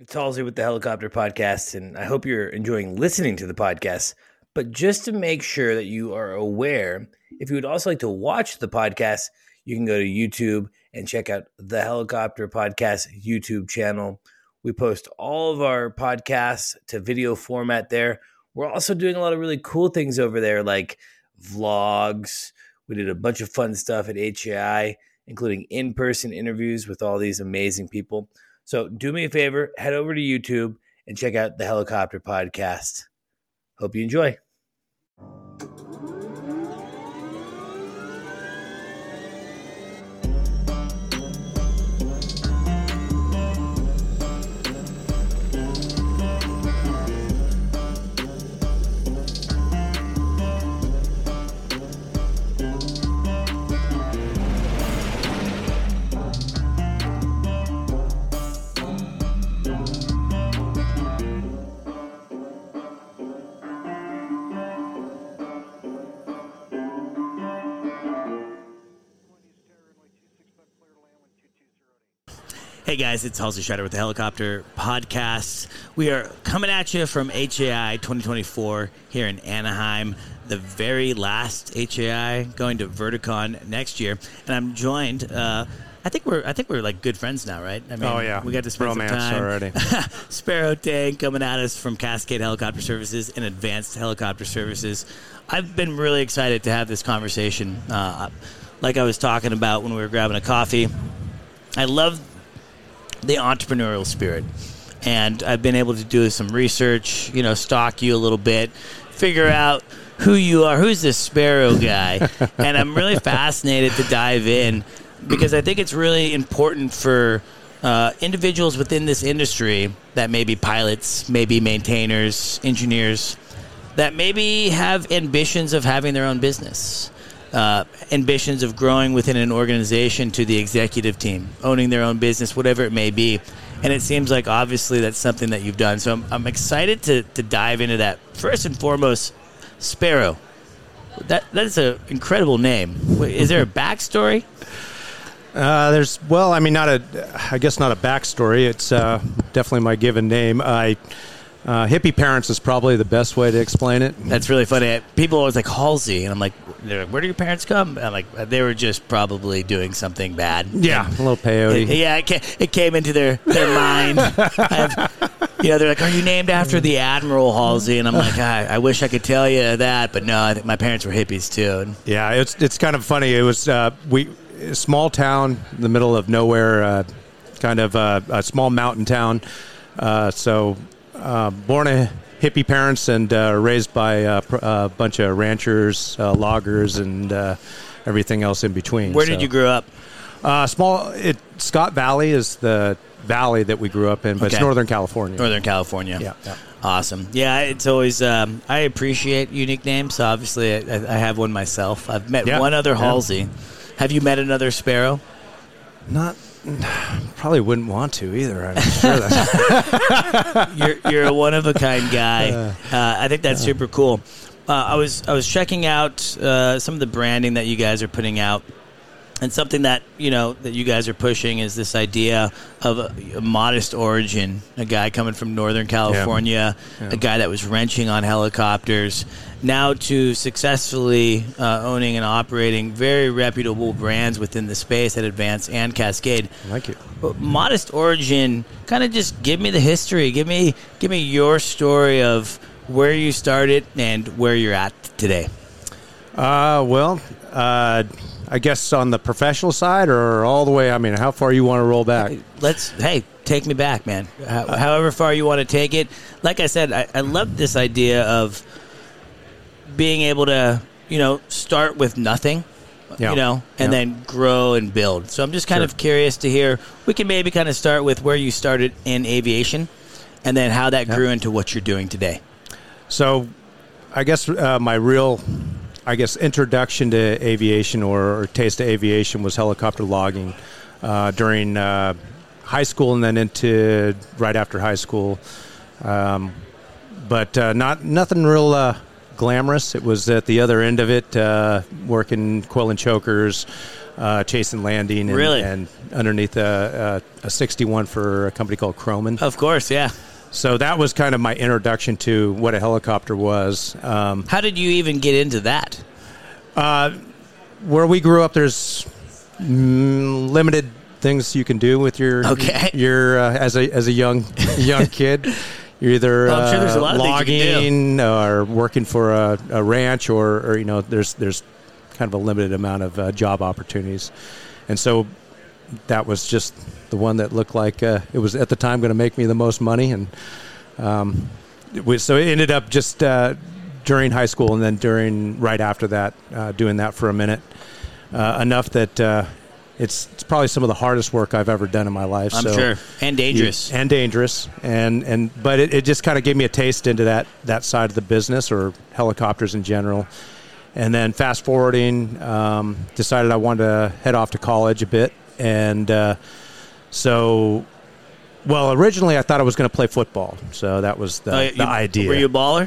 It's Halsey with the Helicopter Podcast, and I hope you're enjoying listening to the podcast. But just to make sure that you are aware, if you would also like to watch the podcast, you can go to YouTube and check out the Helicopter Podcast YouTube channel. We post all of our podcasts to video format there. We're also doing a lot of really cool things over there, like vlogs. We did a bunch of fun stuff at HAI, including in-person interviews with all these amazing people. So do me a favor, head over to YouTube and check out the Helicopter Podcast. Hope you enjoy. Hey guys, it's Halsey Schrader with the Helicopter Podcast. We are coming at you from HAI 2024 here in Anaheim, the very last HAI, going to Verticon next year. And I'm joined, I think we're like good friends now, right? I mean, we got to spend some time already. Sparrow Tank coming at us from Cascade Helicopter Services and Advanced Helicopter Services. I've been really excited to have this conversation. Like I was talking about when we were grabbing a coffee, I love the entrepreneurial spirit, and I've been able to do some research, stalk you a little bit, figure out who you are, who's this Sparrow guy, and I'm really fascinated to dive in because I think it's really important for individuals within this industry that may be pilots, maybe maintainers, engineers, that maybe have ambitions of having their own business. Ambitions of growing within an organization to the executive team, owning their own business, whatever it may be. And it seems like obviously that's something that you've done. So I'm excited to dive into that. First and foremost, Sparrow. That is an incredible name. Is there a backstory? I guess not a backstory. It's definitely my given name. Hippie parents is probably the best way to explain it. That's really funny. People always like Halsey, and I'm like, where do your parents come? I'm like, they were just probably doing something bad. Yeah, a little peyote. It came into their mind. They're like, are you named after the Admiral Halsey? And I'm like, I wish I could tell you that, but no, I think my parents were hippies too. Yeah, it's kind of funny. It was a small town in the middle of nowhere, kind of a small mountain town. Born to hippie parents and raised by a bunch of ranchers, loggers, and everything else in between. Where did you grow up? Scott Valley is the valley that we grew up in, but It's Northern California. Northern California. Yeah. Awesome. Yeah, it's always, I appreciate unique names. So obviously, I have one myself. I've met one other Halsey. Have you met another Sparrow? Probably wouldn't want to either. I'm sure that you're a one of a kind guy. I think that's super cool. I was checking out some of the branding that you guys are putting out, and something that that you guys are pushing is this idea of a modest origin. A guy coming from Northern California, a guy that was wrenching on helicopters, now to successfully owning and operating very reputable brands within the space at Advance and Cascade. Thank you. Modest origin, kind of just give me the history. Give me your story of where you started and where you're at today. I guess on the professional side or all the way, how far you want to roll back? Take me back, man. However far you want to take it. Like I said, I love this idea of being able to, start with nothing, and then grow and build. So I'm just kind of curious to hear, we can maybe kind of start with where you started in aviation and then how that grew into what you're doing today. So I guess my real introduction to aviation or taste of aviation was helicopter logging during high school and then into right after high school. But nothing real glamorous. It was at the other end of it, working coil and chokers, chase and landing, and, Really? and underneath a 61 for a company called Croman. Of course, yeah. So that was kind of my introduction to what a helicopter was. How did you even get into that? Where we grew up, there's limited things you can do with your as a young kid. You're either I'm sure there's a lot of things you can logging or working for a ranch, or there's kind of a limited amount of job opportunities, and so that was just the one that looked like it was at the time going to make me the most money, and so it ended up just during high school, and then right after that, doing that for a minute, enough that it's probably some of the hardest work I've ever done in my life. I'm sure, and dangerous, but it just kind of gave me a taste into that side of the business, or helicopters in general. And then fast forwarding, decided I wanted to head off to college a bit. And originally I thought I was going to play football. So that was the idea. Were you a baller?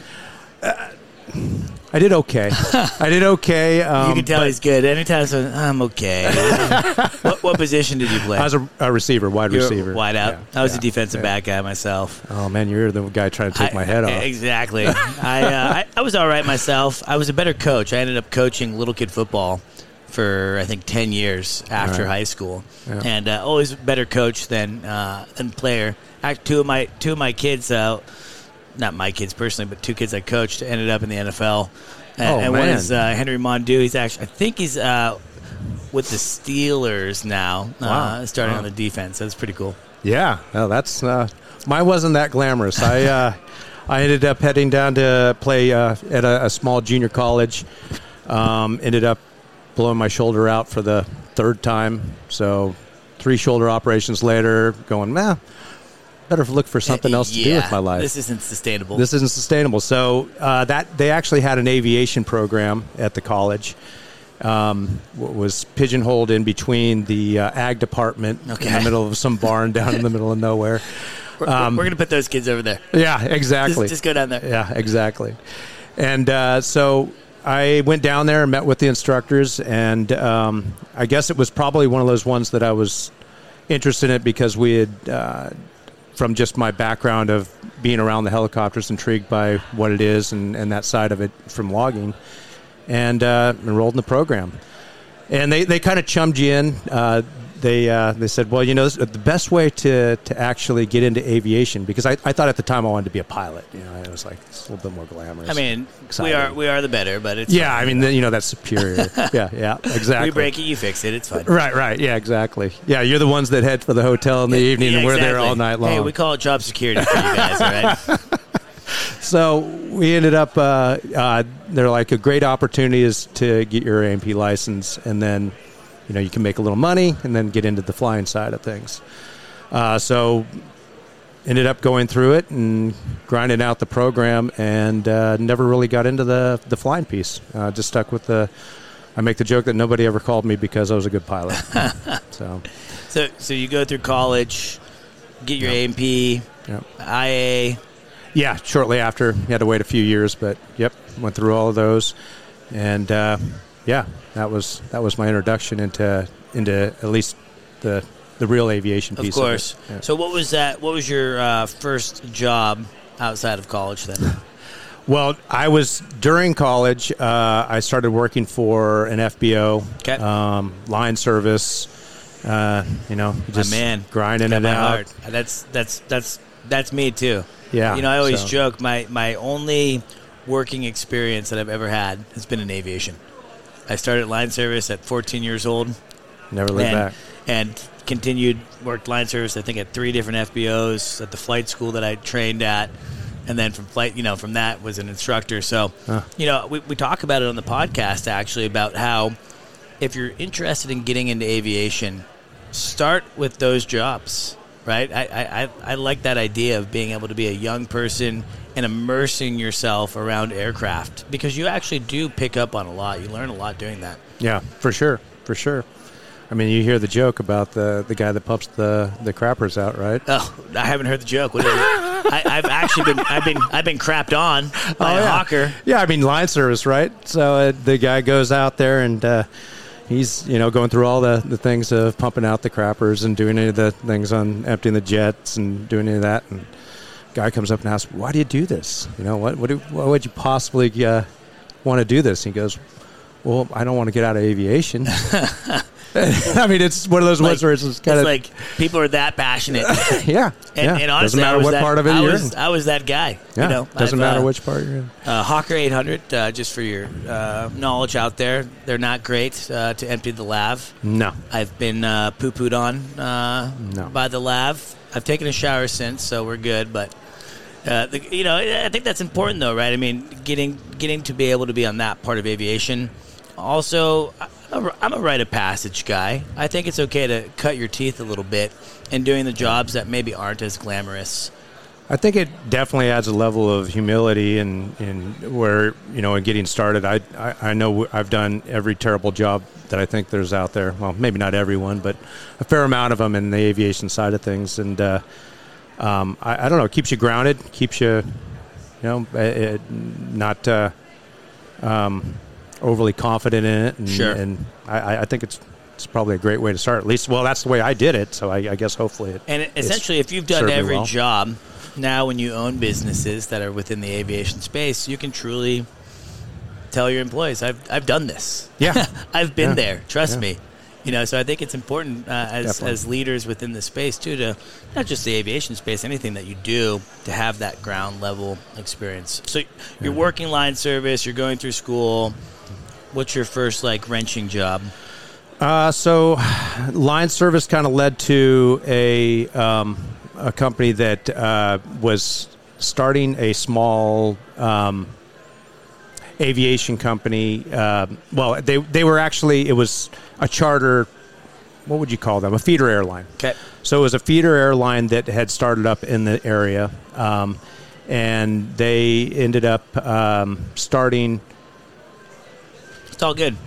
I did okay. You can tell he's good. Anytime I'm okay. What position did you play? I was a receiver, wide receiver. Wide out. Yeah, I was a defensive back guy myself. Oh, man, you're the guy trying to take my head off. Exactly. I was all right myself. I was a better coach. I ended up coaching little kid football for, I think, 10 years after high school. Yeah. And always a better coach than player. Two of my kids, not my kids personally, but two kids I coached ended up in the NFL. And one is Henry Mondew. He's actually, I think he's with the Steelers now, starting on the defense. That's pretty cool. Yeah, well, that's mine wasn't that glamorous. I ended up heading down to play at a small junior college. Ended up blowing my shoulder out for the third time. So 3 shoulder operations later, going, better look for something else to do with my life. This isn't sustainable. So that they actually had an aviation program at the college. Was pigeonholed in between the ag department in the middle of some barn down in the middle of nowhere. We're going to put those kids over there. Yeah, exactly. Just go down there. Yeah, exactly. And so I went down there and met with the instructors, and I guess it was probably one of those ones that I was interested in because we had... from just my background of being around the helicopters, intrigued by what it is and that side of it from logging, and enrolled in the program. And they kind of chummed you in. They said, well, the best way to actually get into aviation, because I thought at the time I wanted to be a pilot. It was like, it's a little bit more glamorous. I mean, exciting. we are the better, but it's fun. I mean, that's superior. yeah, exactly. We break it, you fix it. It's fun. Right. Yeah, exactly. Yeah, you're the ones that head for the hotel in the evening, and we're there all night long. Hey, we call it job security for you guys, all right? So we ended up, they're like, a great opportunity is to get your A&P license, and then, you can make a little money and then get into the flying side of things. So ended up going through it and grinding out the program, and never really got into the flying piece. Just stuck with I make the joke that nobody ever called me because I was a good pilot. So you go through college, get your A&P, IA. Yeah, shortly after. You had to wait a few years, but went through all of those. And that was my introduction into at least the real aviation piece. Of course. Of it. Yeah. So what was that? What was your first job outside of college then? Well, I was during college. I started working for an FBO, line service. Just grinding it out. Heart. That's me too. Yeah. I always joke my only working experience that I've ever had has been in aviation. I started line service at 14 years old. Never looked back. And worked line service, I think, at 3 different FBOs at the flight school that I trained at. And then from that was an instructor. So, we talk about it on the podcast, actually, about how if you're interested in getting into aviation, start with those jobs, right? I like that idea of being able to be a young person and immersing yourself around aircraft, because you actually do pick up on a lot. You learn a lot doing that. Yeah, for sure. I mean, you hear the joke about the guy that pumps the crappers out, right? Oh, I haven't heard the joke. What is it? I've been crapped on by a hawker. Yeah, I mean, line service, right? So the guy goes out there and he's going through all the things of pumping out the crappers and doing any of the things on emptying the jets and doing any of that. And guy comes up and asks, "Why do you do this? What would you possibly want to do this?" And he goes, "Well, I don't want to get out of aviation." I mean, it's one of those ones where it's kind of like people are that passionate. Yeah. And honestly, doesn't matter what part of it you're in. I was that guy. Yeah. Doesn't matter which part you're in. Hawker 800, just for your knowledge out there, they're not great to empty the lav. No. I've been poo-pooed on by the lav. I've taken a shower since, so we're good. But I think that's important, though, right? I mean, getting to be able to be on that part of aviation. Also, I'm a rite of passage guy. I think it's okay to cut your teeth a little bit in doing the jobs that maybe aren't as glamorous. I think it definitely adds a level of humility in where, in getting started. I know I've done every terrible job that I think there's out there. Well, maybe not everyone, but a fair amount of them in the aviation side of things. And I don't know, it keeps you grounded, keeps you, not overly confident in it. And, sure. And I think it's probably a great way to start. At least, well, that's the way I did it. So I guess hopefully it. And essentially, if you've done every job, now when you own businesses that are within the aviation space, you can truly tell your employees, "I've done this. Yeah, I've been there. Trust me." So I think it's important as leaders within the space too, to not just the aviation space, anything that you do, to have that ground level experience. So you're working line service, you're going through school. What's your first wrenching job? So line service kind of led to a company that was starting a small aviation company. Well, they were actually, it was a charter, what would you call them? A feeder airline. Okay. So it was a feeder airline that had started up in the area, and they ended up starting. It's all good.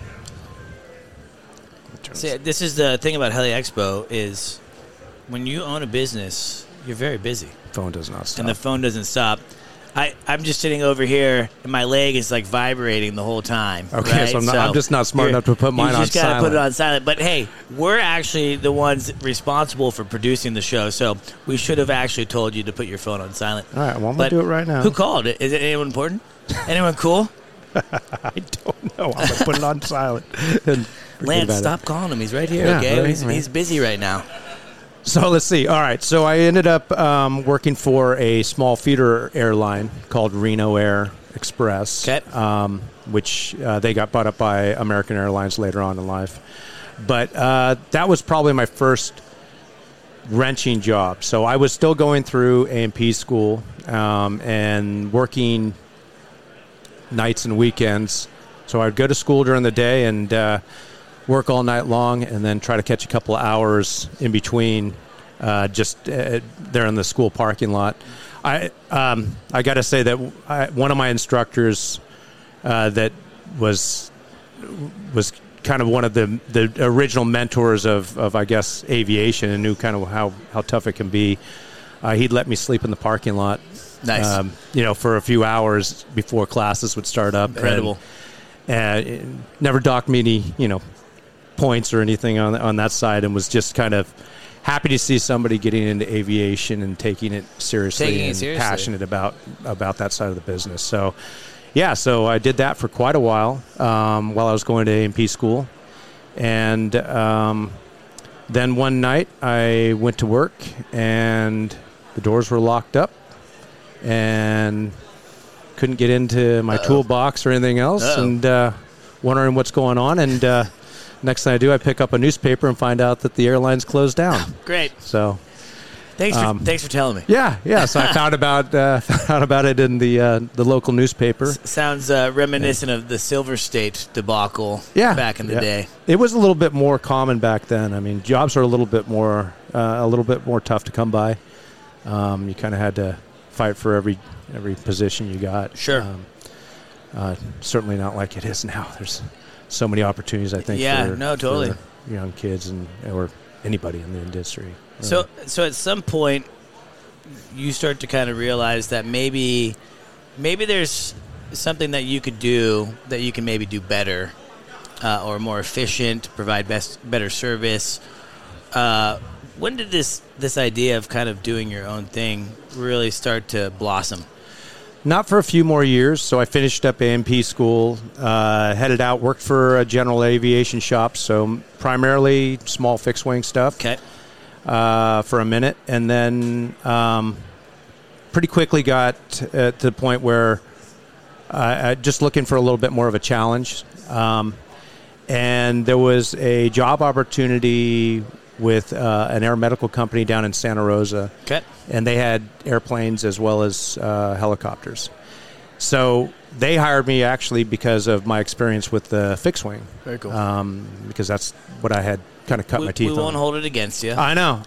See, this is the thing about Heli Expo is when you own a business, you're very busy. Phone does not stop. And the phone doesn't stop. I'm just sitting over here, and my leg is vibrating the whole time. Okay, right? so I'm just not smart enough to put mine on silent. You just got to put it on silent. But hey, we're actually the ones responsible for producing the show, so we should have actually told you to put your phone on silent. All right, well, I'm going to do it right now. Who called? Is it anyone important? Anyone cool? I don't know. I'm going to put it on silent. Lance, stop calling him. He's right here, okay? Right. He's busy right now. So let's see. All right. So I ended up working for a small feeder airline called Reno Air Express, which they got bought up by American Airlines later on in life. But that was probably my first wrenching job. So I was still going through A&P school and working nights and weekends. So I'd go to school during the day and work all night long, and then try to catch a couple of hours in between, just there in the school parking lot. I got to say that one of my instructors that was kind of one of the original mentors of I guess aviation, and knew kind of how tough it can be. He'd let me sleep in the parking lot. Nice. For a few hours before classes would start up. Incredible. And never docked me any, points or anything on that side, and was just kind of happy to see somebody getting into aviation and taking it seriously, passionate about that side of the business. So, so I did that for quite a while while I was going to A&P school. And then one night I went to work, and the doors were locked up, and couldn't get into my toolbox or anything else, and wondering what's going on. And next thing I do, I pick up a newspaper and find out that the airline's closed down. Great. So, thanks for telling me. Yeah. So I found about it in the local newspaper. Sounds reminiscent of the Silver State debacle. Back in the day. It was a little bit more common back then. I mean, jobs are a little bit more tough to come by. You kind of had to fight for every position you got. Sure. Certainly not like it is now. There's so many opportunities, I think. Totally. For young kids or anybody in the industry. So at some point, you start to kind of realize that maybe there's something that you could do that you can maybe do better or more efficient, provide better service. When did this idea of kind of doing your own thing really start to blossom? Not for a few more years. So I finished up A&P school, headed out, worked for a general aviation shop, so primarily small fixed-wing stuff. Okay. For a minute, and then pretty quickly got to the point where I just looking for a little bit more of a challenge. And there was a job opportunity with an air medical company down in Santa Rosa. Okay. And they had airplanes as well as helicopters. So they hired me actually because of my experience with the fixed wing. Very cool. Because that's what I had kind of cut my teeth on. We won't hold it against you. I know.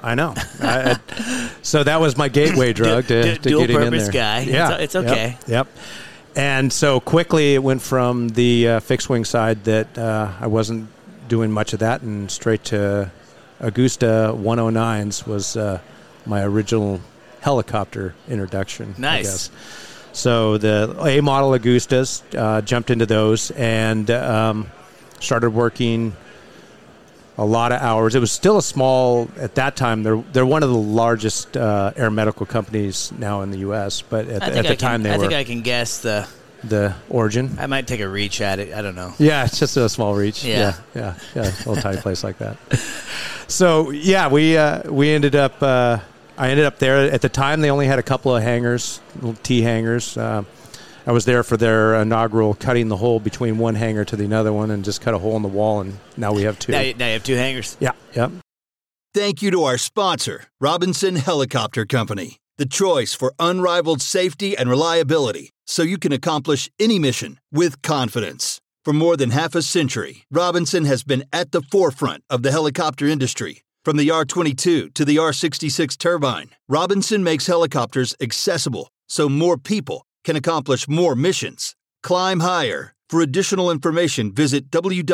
So that was my gateway drug to getting in there. Dual-purpose guy. Yeah. It's okay. Yep. And so quickly it went from the fixed-wing side that I wasn't doing much of that and straight to Agusta 109s was my original helicopter introduction. Nice. I guess. So the A model Agustas, jumped into those and started working a lot of hours. It was still a small, at that time, they're one of the largest air medical companies now in the U.S., but at the time I think I can guess the origin. I might take a reach at it. I don't know. Yeah, it's just a small reach. Yeah. A little tiny place like that. So, yeah, we ended up, I ended up there. At the time, they only had a couple of hangars, little T hangars. I was there for their inaugural cutting the hole between one hangar to the other one and just cut a hole in the wall, and now we have two. Now you have two hangars? Yeah. Yep. Thank you to our sponsor, Robinson Helicopter Company, the choice for unrivaled safety and reliability, so you can accomplish any mission with confidence. For more than half a century, Robinson has been at the forefront of the helicopter industry. From the R-22 to the R-66 turbine, Robinson makes helicopters accessible so more people can accomplish more missions. Climb higher. For additional information, visit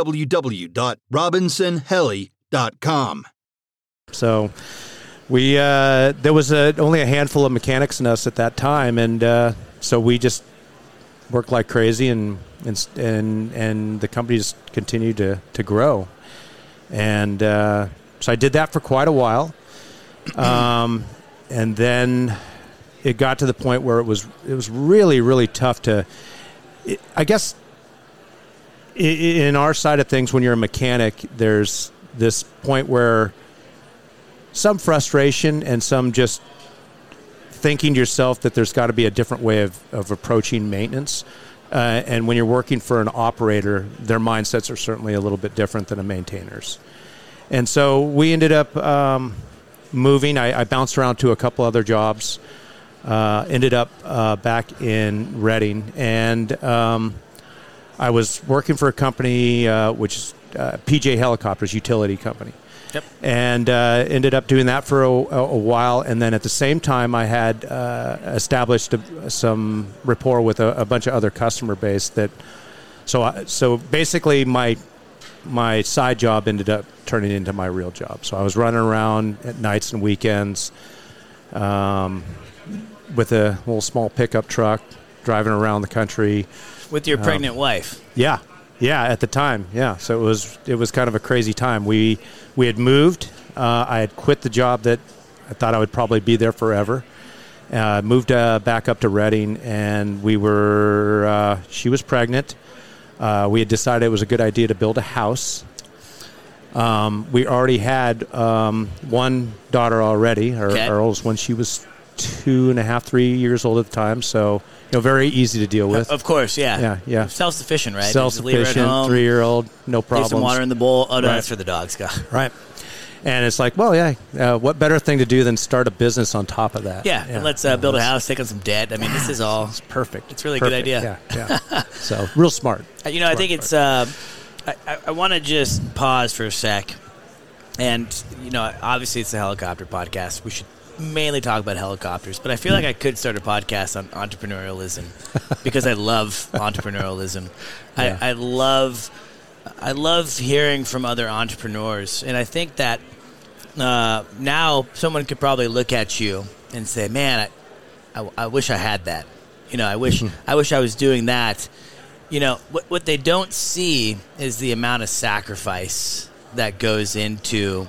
www.robinsonheli.com. So we there was only a handful of mechanics in us at that time, and so we just worked like crazy, and the company just continued to grow. And so I did that for quite a while, and then it got to the point where it was really, really tough to, I guess, in our side of things, when you're a mechanic, there's this point where some frustration and some just thinking to yourself that there's got to be a different way of approaching maintenance. And when you're working for an operator, their mindsets are certainly a little bit different than a maintainer's. And so we ended up moving. I bounced around to a couple other jobs. Ended up back in Reading, and I was working for a company which is PJ Helicopters, utility company. Yep. And ended up doing that for a while, and then at the same time I had established some rapport with a bunch of other customer base. So basically my side job ended up turning into my real job. So I was running around at nights and weekends with a little small pickup truck, driving around the country. With your pregnant wife? Yeah, at the time, yeah. So it was kind of a crazy time. We had moved. I had quit the job that I thought I would probably be there forever. Moved back up to Reading, and she was pregnant. We had decided it was a good idea to build a house. We already had one daughter already, our oldest one. She was 2.5, 3 years old at the time, so very easy to deal with. Of course, yeah. Yeah. Self-sufficient, right? Self-sufficient, 3-year-old, no problems. Leave some water in the bowl. Oh, no, Right. that's for the dogs, Scott. Right. And it's like, well, yeah, what better thing to do than start a business on top of that? Yeah, and let's build a house, take on some debt. I mean, this is all... It's perfect. It's really a good idea. Yeah. So, real smart. I think it's... I want to just pause for a sec. And, obviously it's a helicopter podcast. We should mainly talk about helicopters, but I feel like I could start a podcast on entrepreneurialism because I love entrepreneurialism. Yeah. I love hearing from other entrepreneurs, and I think that now someone could probably look at you and say, "Man, I wish I had that. I wish I was doing that." what they don't see is the amount of sacrifice that goes into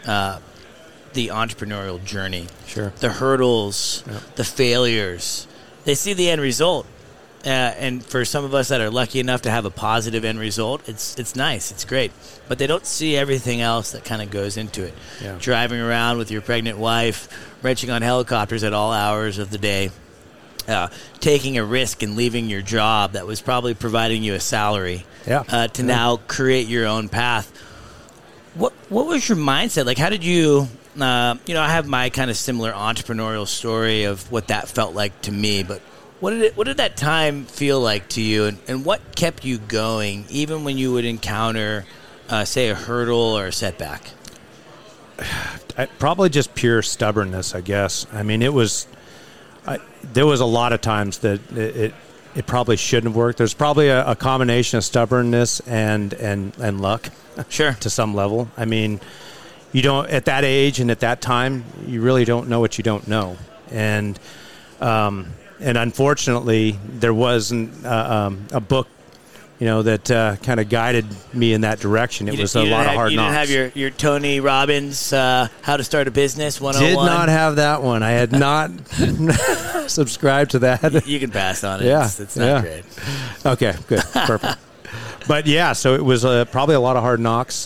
the entrepreneurial journey. Sure. The hurdles, the failures. They see the end result. And for some of us that are lucky enough to have a positive end result, it's nice. It's great. But they don't see everything else that kind of goes into it. Yeah. Driving around with your pregnant wife, wrenching on helicopters at all hours of the day, taking a risk and leaving your job that was probably providing you a salary to now create your own path. What was your mindset? Like, how did you, I have my kind of similar entrepreneurial story of what that felt like to me, but what did that time feel like to you, and what kept you going even when you would encounter, say, a hurdle or a setback? Probably just pure stubbornness, I guess. I mean, there was a lot of times that it probably shouldn't have worked. There's probably a combination of stubbornness and luck. Sure. To some level. I mean, you don't, at that age and at that time, you really don't know what you don't know. And unfortunately, there wasn't a book, that kind of guided me in that direction. It was a lot of hard knocks. You didn't have your Tony Robbins, How to Start a Business 101? Did not have that one. I had not subscribed to that. You can pass on it. Yeah. It's not great. Okay, good. Perfect. But yeah, so it was probably a lot of hard knocks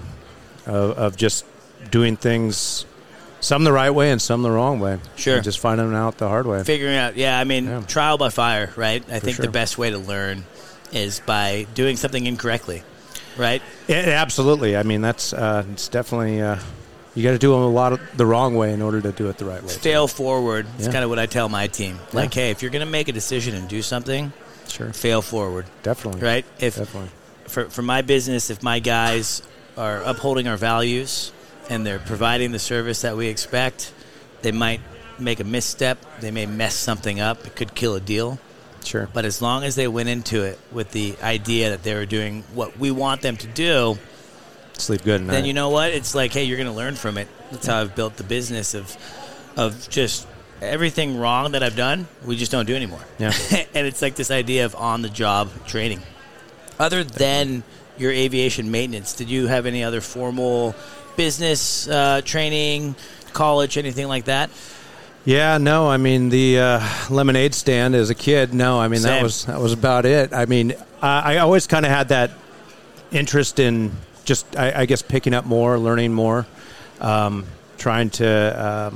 of just doing things, some the right way and some the wrong way. Sure. And just finding out the hard way. Figuring out, trial by fire, right? I think the best way to learn is by doing something incorrectly, right? Absolutely. I mean, that's it's definitely you got to do a lot of the wrong way in order to do it the right way. Fail forward. It's kind of what I tell my team. Like, hey, if you're going to make a decision and do something, fail forward. Definitely. Right? Definitely. For my business, if my guys are upholding our values and they're providing the service that we expect, they might make a misstep. They may mess something up. It could kill a deal. Sure. But as long as they went into it with the idea that they were doing what we want them to do, sleep good at night. Then you know what? It's like, hey, you're going to learn from it. That's how I've built the business of just everything wrong that I've done, we just don't do anymore. Yeah. And it's like this idea of on-the-job training. Other than your aviation maintenance, did you have any other formal business training, college, anything like that? Yeah, no. I mean, the lemonade stand as a kid, no. I mean, Same. that was about it. I mean, I always kind of had that interest in just, I guess, picking up more, learning more, trying to.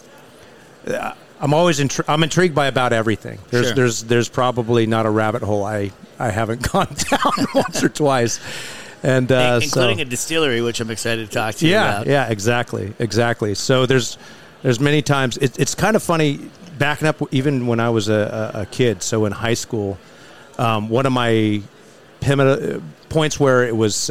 I'm always I'm intrigued by about everything. There's probably not a rabbit hole I haven't gone down once or twice, and including a distillery, which I'm excited to talk to you about. Yeah, exactly. So there's many times it's kind of funny backing up even when I was a kid. So in high school, one of my points where it was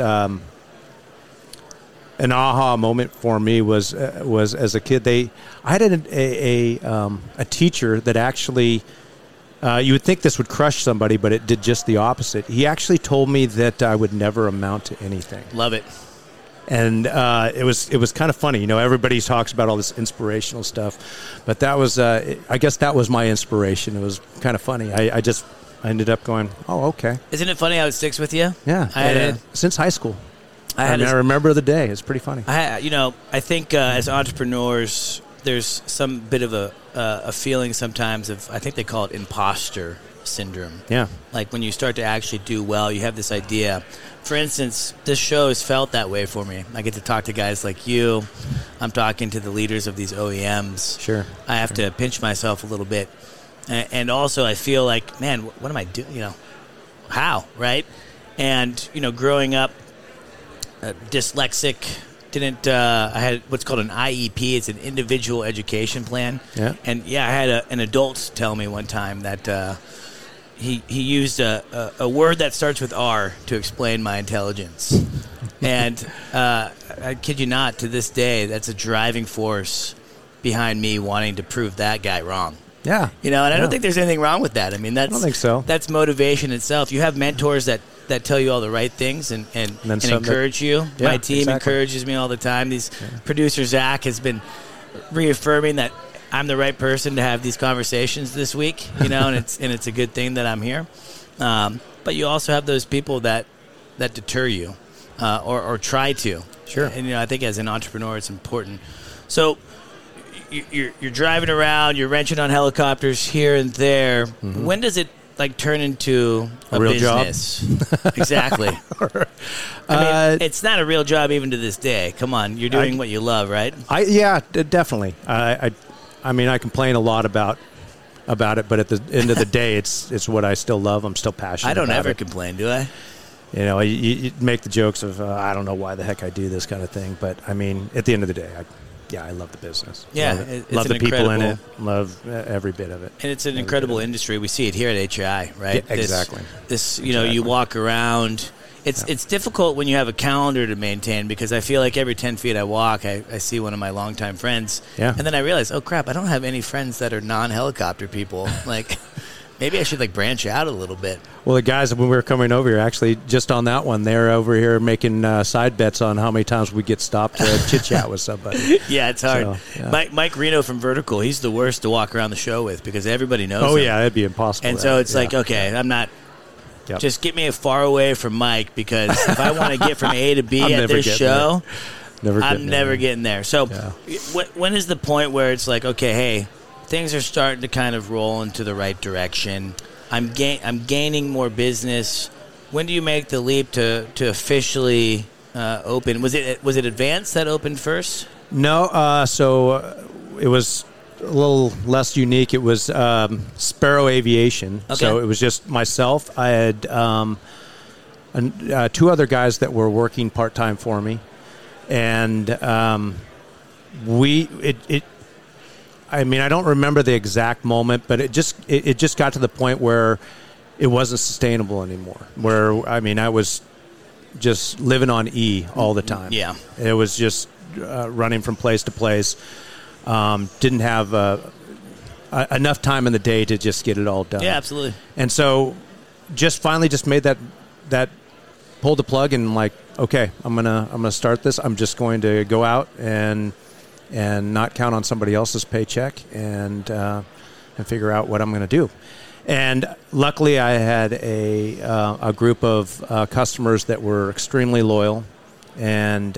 an aha moment for me was as a kid. I had a teacher that actually you would think this would crush somebody, but it did just the opposite. He actually told me that I would never amount to anything. Love it. And it was kind of funny. You know, everybody talks about all this inspirational stuff, but that was I guess that was my inspiration. It was kind of funny. I ended up going, oh, okay. Isn't it funny how it sticks with you? Yeah, since high school. I remember the day. It's pretty funny. I think as entrepreneurs, there's some bit of a feeling sometimes of, I think they call it imposter syndrome. Yeah. Like when you start to actually do well, you have this idea. For instance, this show has felt that way for me. I get to talk to guys like you. I'm talking to the leaders of these OEMs. Sure. I have to pinch myself a little bit. And also I feel like, man, what am I doing? You know, how, right? And, growing up, dyslexic, I had what's called an IEP. It's an individual education plan. Yeah. And I had an adult tell me one time that he used a word that starts with R to explain my intelligence. And I kid you not, to this day, that's a driving force behind me wanting to prove that guy wrong. Yeah. And I don't think there's anything wrong with that. I mean, I don't think so. That's motivation itself. You have mentors that tell you all the right things and encourage you. Yeah, my team encourages me all the time. Producer Zach has been reaffirming that I'm the right person to have these conversations this week, and it's a good thing that I'm here. but you also have those people that deter you or try to. Sure. And I think as an entrepreneur, it's important. So you're driving around, you're wrenching on helicopters here and there. Mm-hmm. When does it turn into a real business? Job? Exactly. It's not a real job even to this day. Come on, you're doing what you love, right? Definitely. I complain a lot about it, but at the end of the day, it's what I still love. I'm still passionate. I don't about ever it. complain, do I? You make the jokes of I don't know why the heck I do this kind of thing, but at the end of the day, I love the business. Yeah, love the people in it. Love every bit of it. And it's an incredible industry. We see it here at HAI, right? Yeah, exactly. You walk around. It's difficult when you have a calendar to maintain because I feel like every 10 feet I walk, I see one of my longtime friends. Yeah. And then I realize, oh, crap, I don't have any friends that are non-helicopter people. Maybe I should branch out a little bit. Well, the guys, when we were coming over here, actually, just on that one, they're over here making side bets on how many times we get stopped to chit-chat with somebody. Yeah, it's hard. So, yeah. Mike Reno from Vertical, he's the worst to walk around the show with because everybody knows him. Oh, yeah, that'd be impossible. And so it's okay, I'm not... Yep. Just get me far away from Mike because if I want to get from A to B at this show, I'm never getting there. So when is the point where it's okay, hey, things are starting to kind of roll into the right direction. I'm gaining more business. When do you make the leap to officially open? Was it Advance that opened first? No, so it was a little less unique. It was Sparrow Aviation. Okay. So it was just myself. I had two other guys that were working part-time for me. And I don't remember the exact moment, but it just got to the point where it wasn't sustainable anymore. Where, I was just living on E all the time. Yeah. It was just running from place to place. Didn't have enough time in the day to just get it all done. Yeah, absolutely. And so finally made that pulled the plug and okay, I'm gonna start this. I'm just going to go out and not count on somebody else's paycheck and figure out what I'm going to do. And luckily, I had a group of customers that were extremely loyal, and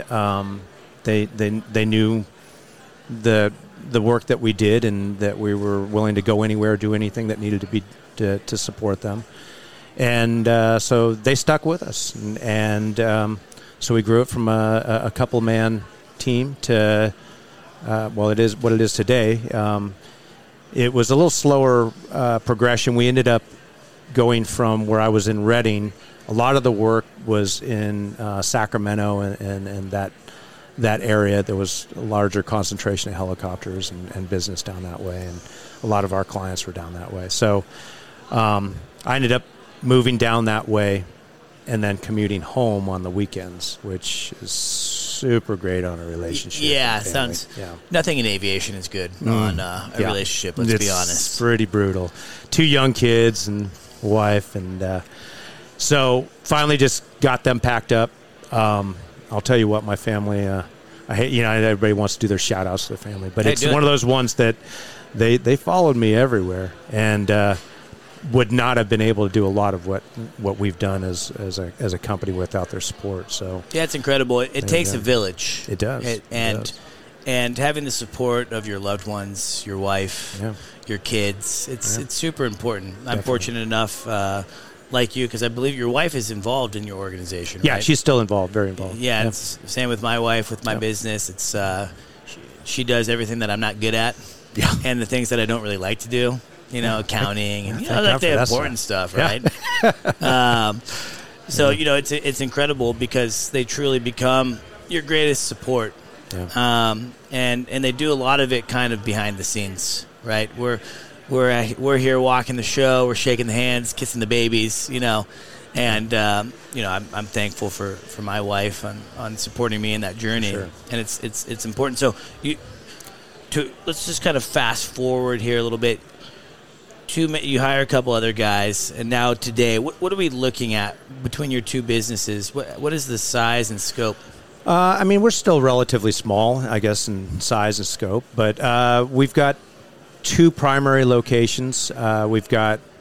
they knew the work that we did and that we were willing to go anywhere, do anything that needed to be to support them. And so they stuck with us, and so we grew it from a couple-man team to. It is what it is today. It was a little slower progression. We ended up going from where I was in Redding. A lot of the work was in Sacramento and that area. There was a larger concentration of helicopters and business down that way, and a lot of our clients were down that way. So I ended up moving down that way and then commuting home on the weekends, which is super great on a relationship. Yeah, sounds. Yeah. Nothing in aviation is good on a relationship. Let's be honest. It's pretty brutal. 2 young kids and wife, and so finally just got them packed up. I'll tell you what, my family. I hate. Everybody wants to do their shout outs to their family, but it's one of those ones that they followed me everywhere and. Would not have been able to do a lot of what we've done as a company without their support. So yeah, it's incredible. It takes a village. It does. And having the support of your loved ones, your wife, your kids, it's super important. Definitely. I'm fortunate enough, like you, because I believe your wife is involved in your organization. Yeah, right? She's still involved, very involved. Yeah, it's same with my wife, with my business. It's she does everything that I'm not good at, and the things that I don't really like to do. Accounting and the important stuff, right? So it's incredible because they truly become your greatest support, and they do a lot of it kind of behind the scenes, right? We're here walking the show, we're shaking the hands, kissing the babies, and I'm thankful for my wife on supporting me in that journey, sure. And it's important. So let's just kind of fast forward here a little bit. You hire a couple other guys, and now today, what are we looking at between your two businesses? What is the size and scope? We're still relatively small, I guess, in size and scope, but we've got 2 primary locations. We've got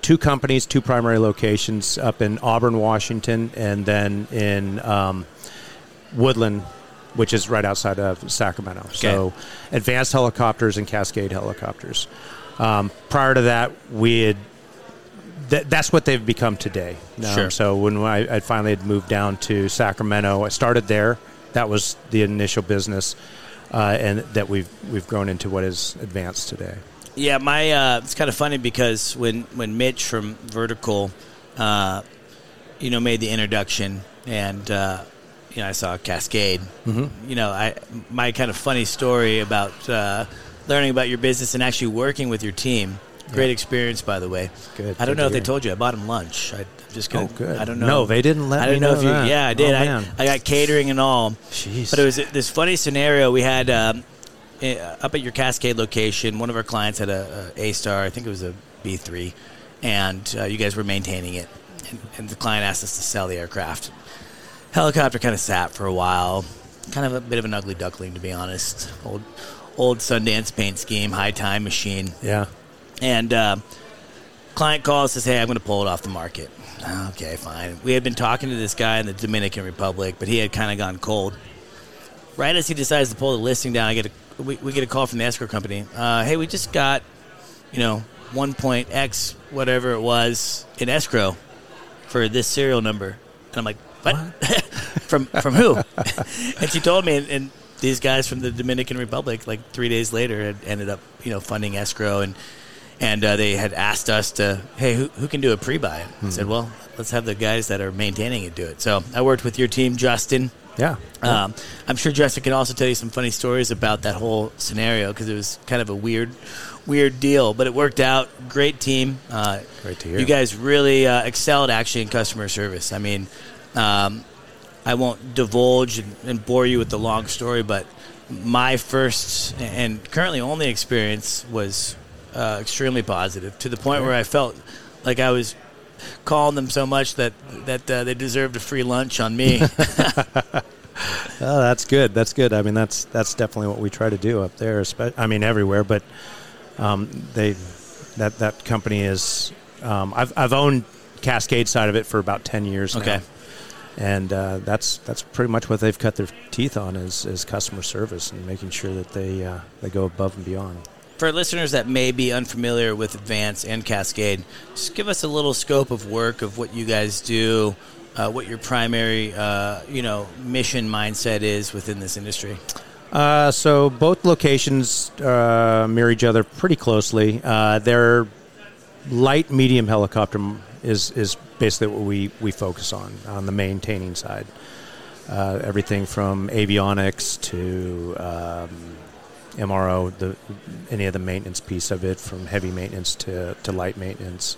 two companies, two primary locations up in Auburn, Washington, and then in Woodland, which is right outside of Sacramento. Okay. So Advanced Helicopters and Cascade Helicopters. Prior to that, we had that's what they've become today. Sure. So when I finally had moved down to Sacramento, I started there. That was the initial business, and that we've grown into what is Advanced today. Yeah, it's kind of funny because when Mitch from Vertical, made the introduction, and I saw Cascade. Mm-hmm. My kind of funny story about learning about your business and actually working with your team. Great experience, by the way. Good. I don't know if they told you. I bought him lunch. I'm just gonna. Oh, good. I don't know. No, they didn't let me know. I didn't know if you. That. Yeah, I did. Oh, man. I got catering and all. Jeez. But it was this funny scenario. We had up at your Cascade location. One of our clients had a A-Star. I think it was a B3, and you guys were maintaining it. And the client asked us to sell the aircraft. Helicopter kind of sat for a while. Kind of a bit of an ugly duckling, to be honest. Old Sundance paint scheme, high time machine. Yeah. And client calls, says, hey, I'm going to pull it off the market. Okay, fine. We had been talking to this guy in the Dominican Republic, but he had kind of gone cold. Right as he decides to pull the listing down, we get a call from the escrow company. Hey, we just got, 1.x, whatever it was, in escrow for this serial number. And I'm like, what? from who? And she told me, and these guys from the Dominican Republic, like 3 days later, had ended up, funding escrow, and they had asked us to, hey, who can do a pre-buy? Mm-hmm. I said, well, let's have the guys that are maintaining it do it. So I worked with your team, Justin. Yeah. I'm sure Justin can also tell you some funny stories about that whole scenario because it was kind of a weird deal, but it worked out. Great team. Great to hear. You guys really excelled actually in customer service. I mean, I won't divulge and bore you with the long story, but my first and currently only experience was extremely positive to the point where I felt like I was calling them so much that they deserved a free lunch on me. Oh, that's good. That's good. I mean, that's definitely what we try to do up there. Everywhere, but that company is. I've owned Cascade side of it for about 10 years now. And that's pretty much what they've cut their teeth on is customer service and making sure that they go above and beyond. For listeners that may be unfamiliar with Advance and Cascade, just give us a little scope of work of what you guys do, what your primary mission mindset is within this industry. So both locations mirror each other pretty closely. Their light medium helicopter is basically what we focus on the maintaining side. Everything from avionics to MRO, any of the maintenance piece of it, from heavy maintenance to light maintenance.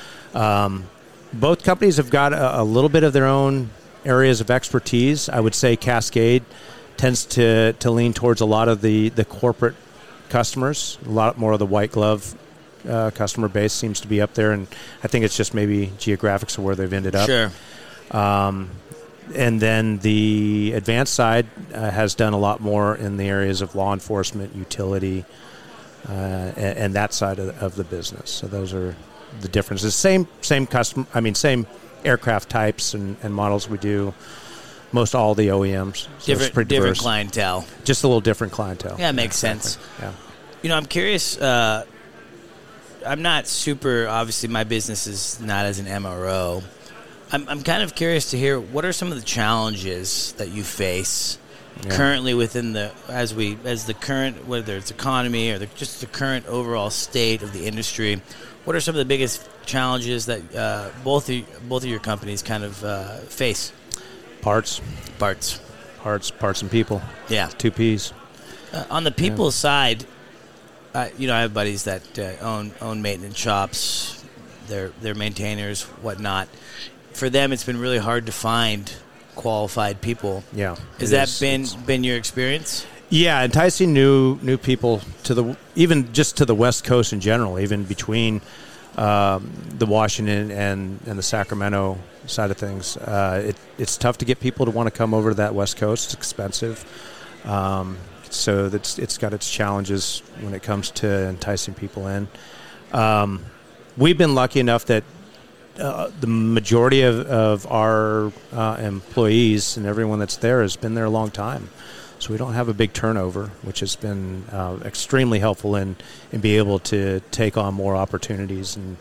Both companies have got a little bit of their own areas of expertise. I would say Cascade tends to lean towards a lot of the corporate customers. A lot more of the white glove customer base seems to be up there, and I think it's just maybe geographics of where they've ended up. Sure. And then the Advanced side has done a lot more in the areas of law enforcement, utility, and that side of the business. So those are the differences. Same same aircraft types and models we do. Most all the OEMs. So different clientele. Just a little different clientele. Yeah, it makes sense. Yeah. I'm curious. I'm not super. Obviously, my business is not as an MRO. I'm kind of curious to hear what are some of the challenges that you face currently within as the current, whether it's economy or just the current overall state of the industry. What are some of the biggest challenges that both of your companies kind of face? Parts and people. Yeah, 2 Ps. On the people side, I have buddies that own maintenance shops. They're maintainers, whatnot. For them, it's been really hard to find qualified people. Yeah, has that been your experience? Yeah, enticing new people even just to the West Coast in general, even between the Washington and the Sacramento side of things. It's tough to get people to want to come over to that West Coast. It's expensive. So it's got its challenges when it comes to enticing people in. we've been lucky enough that the majority of our employees and everyone that's there has been there a long time. So we don't have a big turnover, which has been extremely helpful in being able to take on more opportunities. And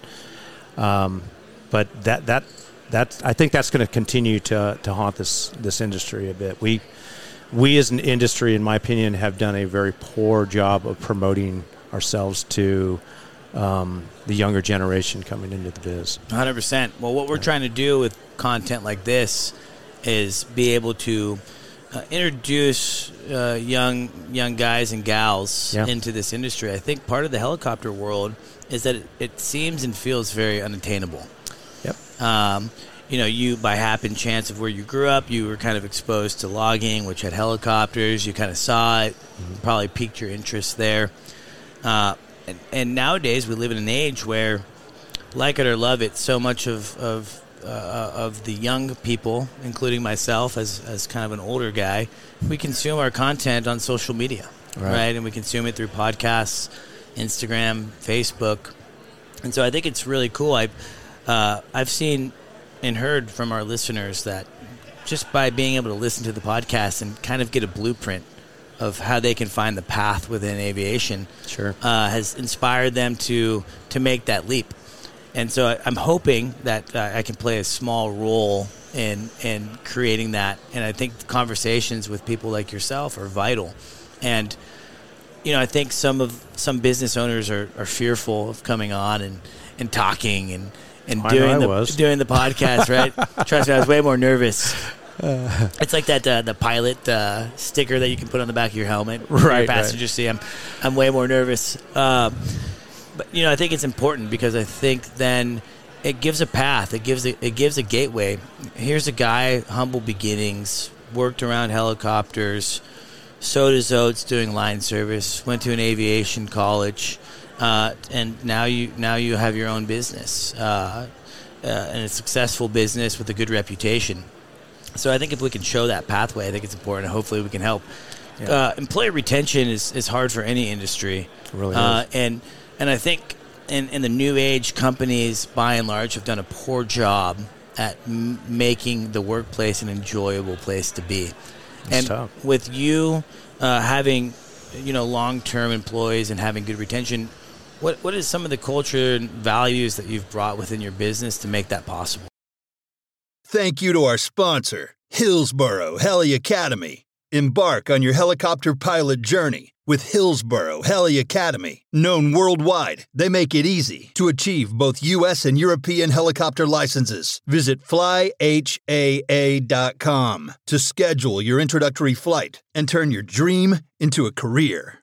but that I think that's going to continue to haunt this industry a bit. We as an industry, in my opinion, have done a very poor job of promoting ourselves to the younger generation coming into the biz. 100%. Well, what we're trying to do with content like this is be able to introduce young guys and gals into this industry. I think part of the helicopter world is that it seems and feels very unattainable. Yep. You, by happen chance of where you grew up, you were kind of exposed to logging, which had helicopters. You kind of saw it, probably piqued your interest there. And nowadays we live in an age where, like it or love it, so much of the young people, including myself as kind of an older guy, we consume our content on social media, right? And we consume it through podcasts, Instagram, Facebook. And so I think it's really cool. I've seen and heard from our listeners that just by being able to listen to the podcast and kind of get a blueprint of how they can find the path within aviation has inspired them to make that leap. And so I'm hoping that I can play a small role in creating that. And I think conversations with people like yourself are vital. And I think some business owners are fearful of coming on and talking and doing the podcast, right? Trust me, I was way more nervous. It's like that the pilot sticker that you can put on the back of your helmet. Your passengers see. I'm way more nervous. But I think it's important because I think then it gives a path. It gives a gateway. Here's a guy, humble beginnings, worked around helicopters, sowed his oats doing line service, went to an aviation college, and now you have your own business, and a successful business with a good reputation. So I think if we can show that pathway, I think it's important. Hopefully we can help. Yeah. Employee retention is hard for any industry. It really is. And I think in the new age, companies, by and large, have done a poor job at making the workplace an enjoyable place to be. It's tough. With you having long-term employees and having good retention, what is some of the culture and values that you've brought within your business to make that possible? Thank you to our sponsor, Hillsboro Heli Academy. Embark on your helicopter pilot journey with Hillsboro Heli Academy. Known worldwide, they make it easy to achieve both U.S. and European helicopter licenses. Visit flyhaa.com to schedule your introductory flight and turn your dream into a career.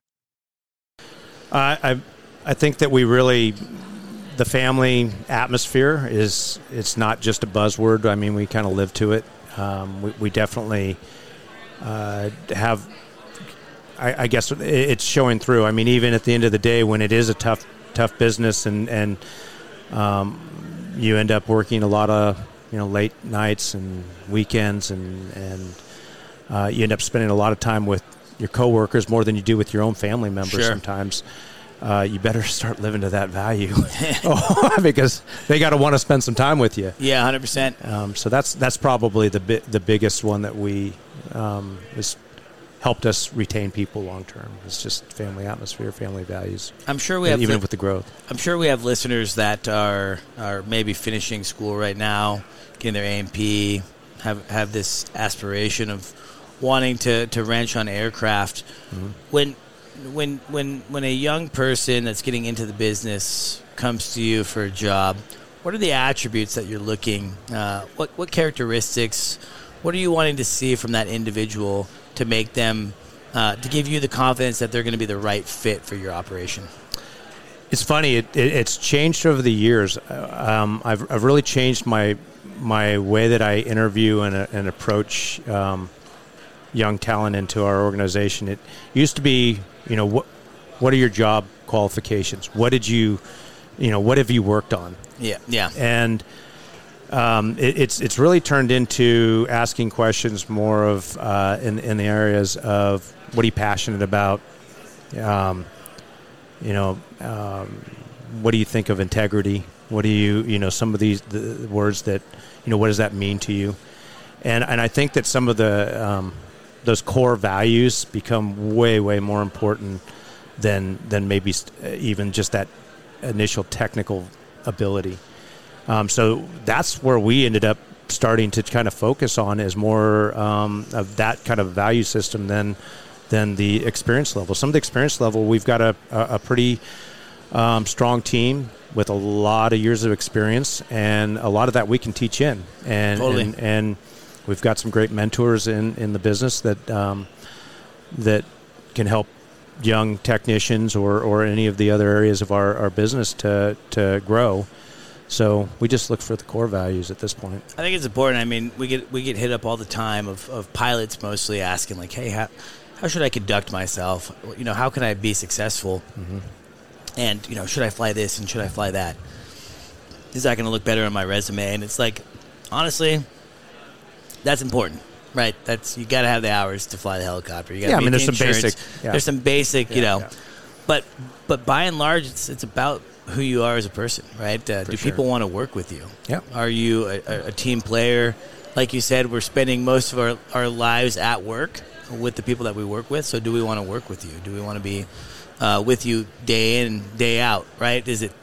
I think that we really, the family atmosphere it's not just a buzzword. I mean, we kind of live to it. We definitely have, I guess it's showing through. I mean, even at the end of the day, when it is a tough business and you end up working a lot of, late nights and weekends and you end up spending a lot of time with your coworkers more than you do with your own family members sometimes. You better start living to that value because they got to want to spend some time with you. Yeah, 100%. So that's probably the biggest one that we has helped us retain people long term. It's just family atmosphere, family values. I'm sure we have even with the growth. I'm sure we have listeners that are maybe finishing school right now, getting their A&P, have this aspiration of wanting to wrench on aircraft. Mm-hmm. When a young person that's getting into the business comes to you for a job, what are the attributes that you're looking? What characteristics? What are you wanting to see from that individual to make them to give you the confidence that they're going to be the right fit for your operation? It's funny. It's changed over the years. I've really changed my way that I interview and approach young talent into our organization. It used to be, what are your job qualifications? What did you, what have you worked on? Yeah. And it's really turned into asking questions more of in the areas of what are you passionate about? what do you think of integrity? What do you some of the words that, what does that mean to you? And I think that some of the those core values become way, way more important than maybe even just that initial technical ability. So that's where we ended up starting to kind of focus on, is more of that kind of value system than the experience level. Some of the experience level, we've got a pretty strong team with a lot of years of experience, and a lot of that we can teach in. And totally. and we've got some great mentors in the business that can help young technicians or any of the other areas of our business to grow. So we just look for the core values at this point. I think it's important. I mean, we get hit up all the time of pilots mostly asking, like, hey, how should I conduct myself? How can I be successful? Mm-hmm. And, should I fly this and should I fly that? Is that going to look better on my resume? And it's like, honestly, that's important, right? You got to have the hours to fly the helicopter. You got to there's some basic. Yeah. There's some basic, But by and large, it's about who you are as a person, right? Do people want to work with you? Yeah. Are you a team player? Like you said, we're spending most of our lives at work with the people that we work with. So do we want to work with you? Do we want to be with you day in, day out, right? Is it,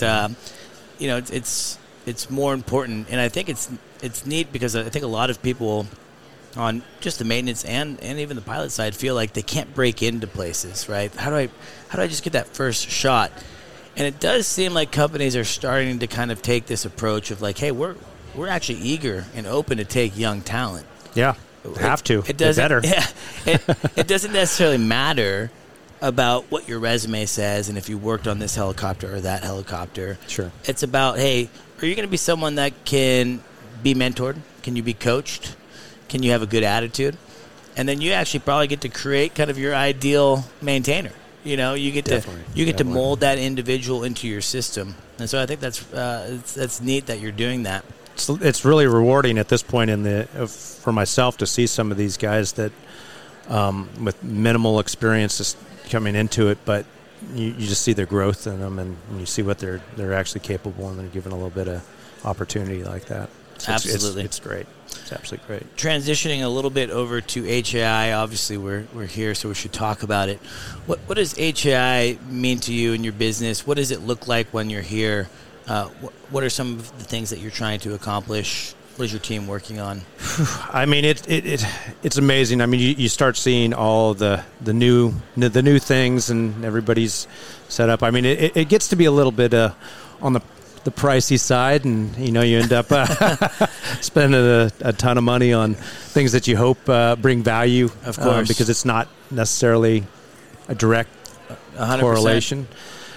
it's more important. And I think it's neat because I think a lot of people on just the maintenance and even the pilot side feel like they can't break into places, right? How do I just get that first shot? And it does seem like companies are starting to kind of take this approach of like, hey, we're actually eager and open to take young talent. Yeah, have to. It doesn't. Better. Yeah, it doesn't necessarily matter about what your resume says and if you worked on this helicopter or that helicopter. Sure. It's about, hey, are you going to be someone that can be mentored? Can you be coached? Can you have a good attitude? And then you actually probably get to create kind of your ideal maintainer. You get to mold that individual into your system, and so I think that's neat that you're doing that. It's really rewarding at this point for myself to see some of these guys that with minimal experience just coming into it, but you just see their growth in them, and you see what they're actually capable, and they're given a little bit of opportunity like that. So absolutely, it's great. It's absolutely great. Transitioning a little bit over to HAI, obviously we're here, so we should talk about it. What does HAI mean to you in your business? What does it look like when you're here? What are some of the things that you're trying to accomplish? What is your team working on? I mean, it's amazing. I mean, you start seeing all the new things, and everybody's set up. I mean, it gets to be a little bit on the pricey side, and you end up spending a ton of money on things that you hope bring value, of course, because it's not necessarily a direct 100%. correlation.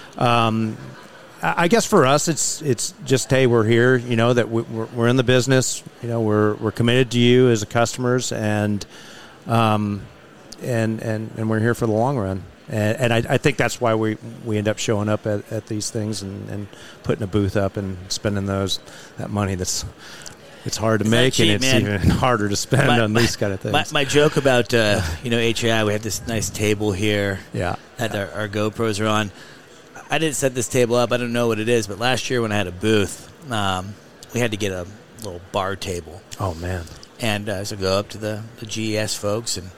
I guess for us, it's just, hey, we're here. That we're in the business. We're committed to you as customers, and we're here for the long run. And I think that's why we end up showing up at these things and putting a booth up and spending that money. It's hard to make, cheap, and it's man. even harder to spend on these kind of things. My joke about HAI, we have this nice table here that our GoPros are on. I didn't set this table up. I don't know what it is, but last year when I had a booth, we had to get a little bar table. Oh, man. And so go up to the GES folks, and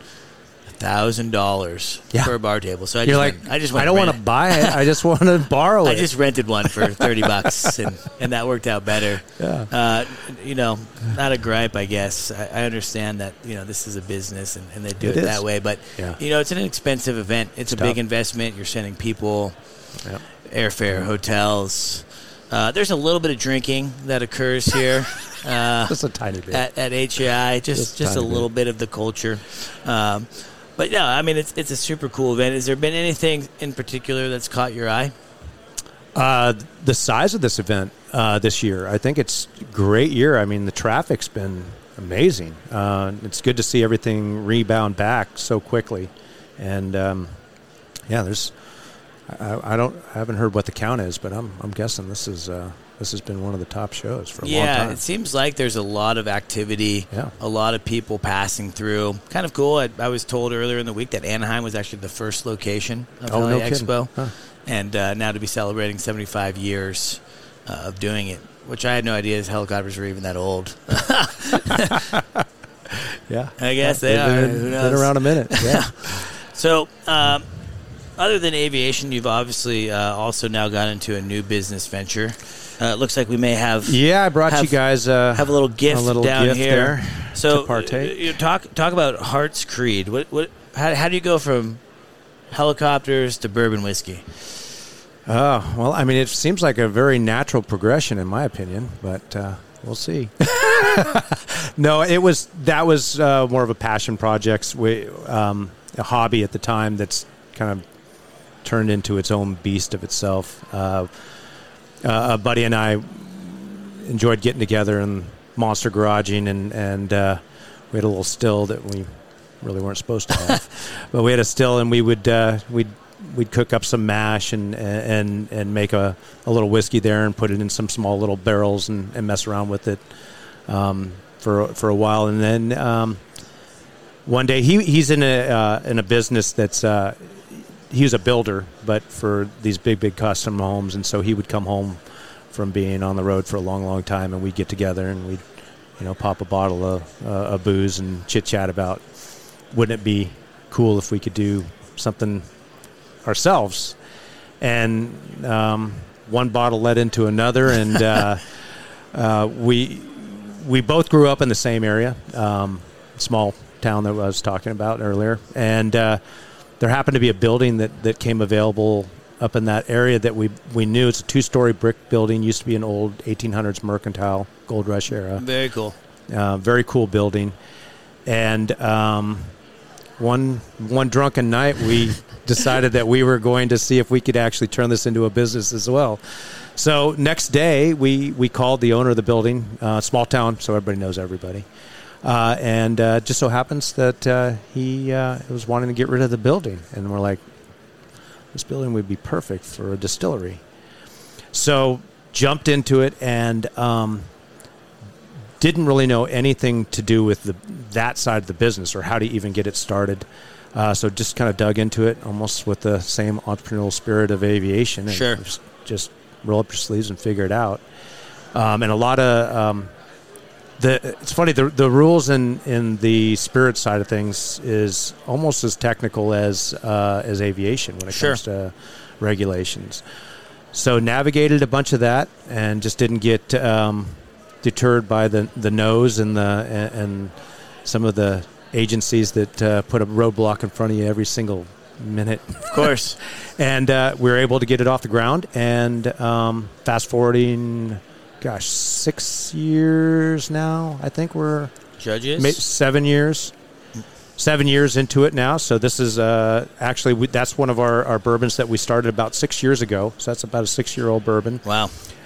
$1,000 for a bar table. So I don't want to buy it. I just want to borrow it. I just rented one for $30, and that worked out better. Yeah. Not a gripe, I guess. I understand that this is a business, and they do it that way. But it's an expensive event. It's a big investment. You're sending people, airfare, hotels. There's a little bit of drinking that occurs here. Just a tiny bit at HAI. Just a little bit of the culture. But yeah, I mean, it's a super cool event. Has there been anything in particular that's caught your eye? The size of this event this year, I think it's a great year. I mean, the traffic's been amazing. It's good to see everything rebound back so quickly. And there's I haven't heard what the count is, but I'm guessing this has been one of the top shows for a long time. Yeah, it seems like there's a lot of activity, a lot of people passing through. Kind of cool. I was told earlier in the week that Anaheim was actually the first location of Heli Expo. Huh. and now to be celebrating 75 years of doing it, which I had no idea helicopters were even that old. Yeah. I guess they are. Who knows? Been around a minute. Yeah. So, other than aviation, you've obviously also now got into a new business venture. It looks like we may have. Yeah, I brought you guys have a little gift down gift here. there So to partake. You talk about Heart's Creed. How do you go from helicopters to bourbon whiskey? Oh, well, I mean, it seems like a very natural progression, in my opinion, but we'll see. No, that was more of a passion project, a hobby at the time that's kind of turned into its own beast of itself. A buddy and I enjoyed getting together and monster garaging, and we had a little still that we really weren't supposed to have, but we had a still, and we'd cook up some mash and make a little whiskey there and put it in some small little barrels and mess around with it for a while, and then one day he's in a business that's he was a builder, but for these big custom homes, and so he would come home from being on the road for a long time, and we'd get together and we'd pop a bottle of booze and chit chat about wouldn't it be cool if we could do something ourselves, and one bottle led into another, and we both grew up in the same area, small town that I was talking about earlier, and there happened to be a building that came available up in that area that we knew. It's a 2-story brick building, used to be an old 1800s mercantile, gold rush era. Very cool. Very cool building, and one drunken night we decided that we were going to see if we could actually turn this into a business as well. So next day we called the owner of the building, small town, so everybody knows everybody, and just so happens that he was wanting to get rid of the building, and we're like, this building would be perfect for a distillery. So jumped into it and didn't really know anything to do with that side of the business or how to even get it started. So just kind of dug into it almost with the same entrepreneurial spirit of aviation. And Sure. Just roll up your sleeves and figure it out. And a lot of it's funny, the rules in the spirit side of things is almost as technical as aviation when it Sure. comes to regulations. So navigated a bunch of that and just didn't get deterred by the no's and some of the agencies that put a roadblock in front of you every single minute. Of course. And we were able to get it off the ground. And fast forwarding, 6 years now. I think we're Judges? 7 years. 7 years into it now. So this is actually that's one of our bourbons that we started about 6 years ago. So that's about a 6-year-old bourbon. Wow.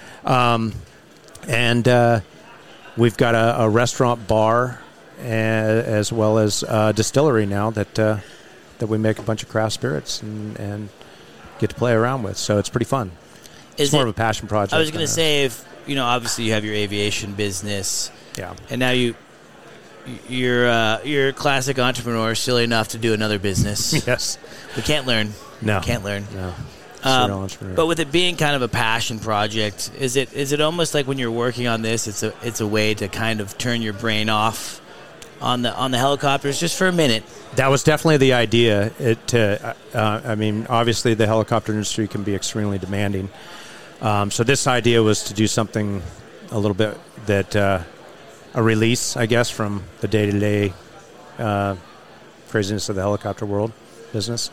And we've got a restaurant bar as well as a distillery now that we make a bunch of craft spirits and get to play around with. So it's pretty fun. It's more of a passion project. I was going to say, if obviously you have your aviation business, yeah, and now you're a classic entrepreneur, silly enough to do another business. Yes, we can't learn. No, can't learn. No. But with it being kind of a passion project, is it almost like when you're working on this, it's a way to kind of turn your brain off on the helicopters just for a minute? That was definitely the idea. I mean, obviously the helicopter industry can be extremely demanding. So this idea was to do something a little bit that a release, I guess, from the day-to-day craziness of the helicopter world business.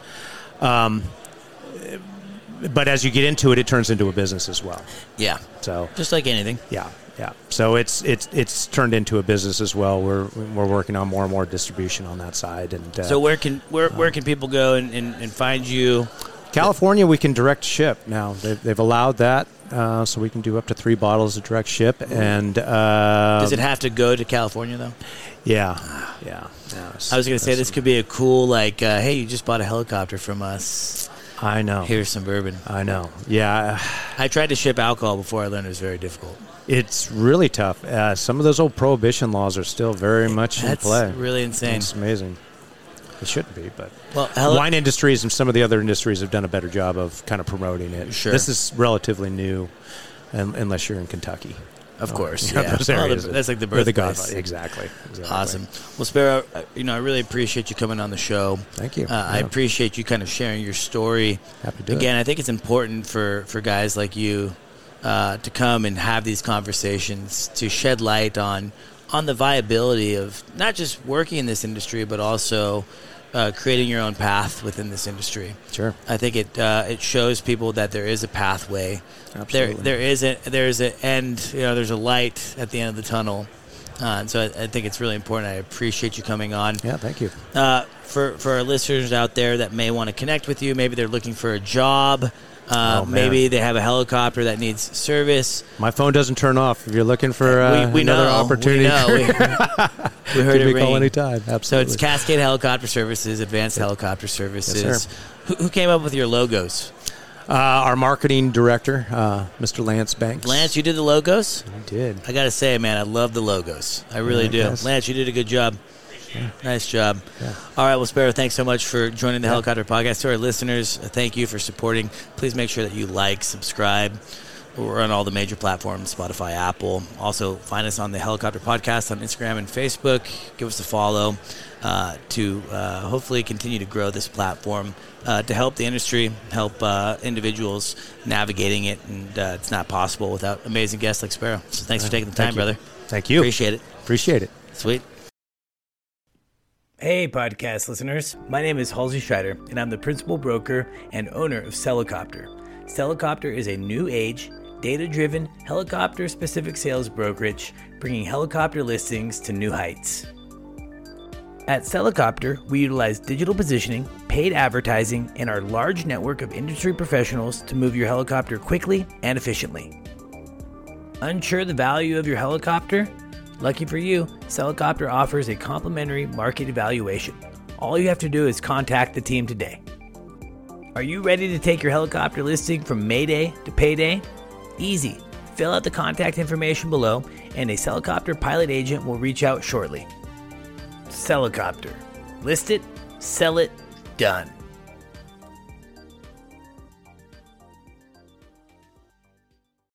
But as you get into it, it turns into a business as well. Yeah. So just like anything. Yeah. So it's turned into a business as well. We're working on more and more distribution on that side. And so where can people go and find you? California, we can direct ship now. They've allowed that, so we can do up to 3 bottles of direct ship. And does it have to go to California though? Yeah. I was going to say this could be a cool hey, you just bought a helicopter from us. I know. Here's some bourbon. I know. Yeah. I tried to ship alcohol before I learned it was very difficult. It's really tough. Some of those old prohibition laws are still very much in play. That's really insane. It's amazing. It shouldn't be, but wine industries and some of the other industries have done a better job of kind of promoting it. Sure. This is relatively new, unless you're in Kentucky. Of course, those areas that's like the birthplace. Exactly. Awesome. Well, Sparrow, I really appreciate you coming on the show. Thank you. I appreciate you kind of sharing your story. Happy to do Again, I think it's important for guys like you to come and have these conversations, to shed light on the viability of not just working in this industry, but also creating your own path within this industry. Sure. I think it shows people that there is a pathway. Absolutely. There's an end. There's a light at the end of the tunnel. And so I think it's really important. I appreciate you coming on. Yeah, thank you. For our listeners out there that may want to connect with you, maybe they're looking for a job. Maybe they have a helicopter that needs service. My phone doesn't turn off. If you're looking for another opportunity, we heard it ring. Call anytime. Absolutely. So it's Cascade Helicopter Services, Advanced Helicopter Services. Yes, sir. Who came up with your logos? Our marketing director, Mr. Lance Banks. Lance, you did the logos? I did. I got to say, man, I love the logos. I really do. Guess. Lance, you did a good job. Yeah. Nice job. Yeah. All right, well, Sparrow, thanks so much for joining the Helicopter Podcast. To our listeners, thank you for supporting. Please make sure that you like, subscribe. We're on all the major platforms, Spotify, Apple. Also, find us on the Helicopter Podcast on Instagram and Facebook. Give us a follow to hopefully continue to grow this platform to help the industry, help individuals navigating it. And it's not possible without amazing guests like Sparrow. So thanks for taking the time, brother. Thank you. Appreciate it. Appreciate it. Sweet. Hey, podcast listeners. My name is Halsey Schreider, and I'm the principal broker and owner of Celicopter. Celicopter is a new age, data-driven, helicopter-specific sales brokerage, bringing helicopter listings to new heights. At Celicopter, we utilize digital positioning, paid advertising, and our large network of industry professionals to move your helicopter quickly and efficiently. Unsure the value of your helicopter? Lucky for you, Celicopter offers a complimentary market evaluation. All you have to do is contact the team today. Are you ready to take your helicopter listing from Mayday to payday? Easy. Fill out the contact information below, and a Celicopter pilot agent will reach out shortly. Celicopter. List it, sell it, done.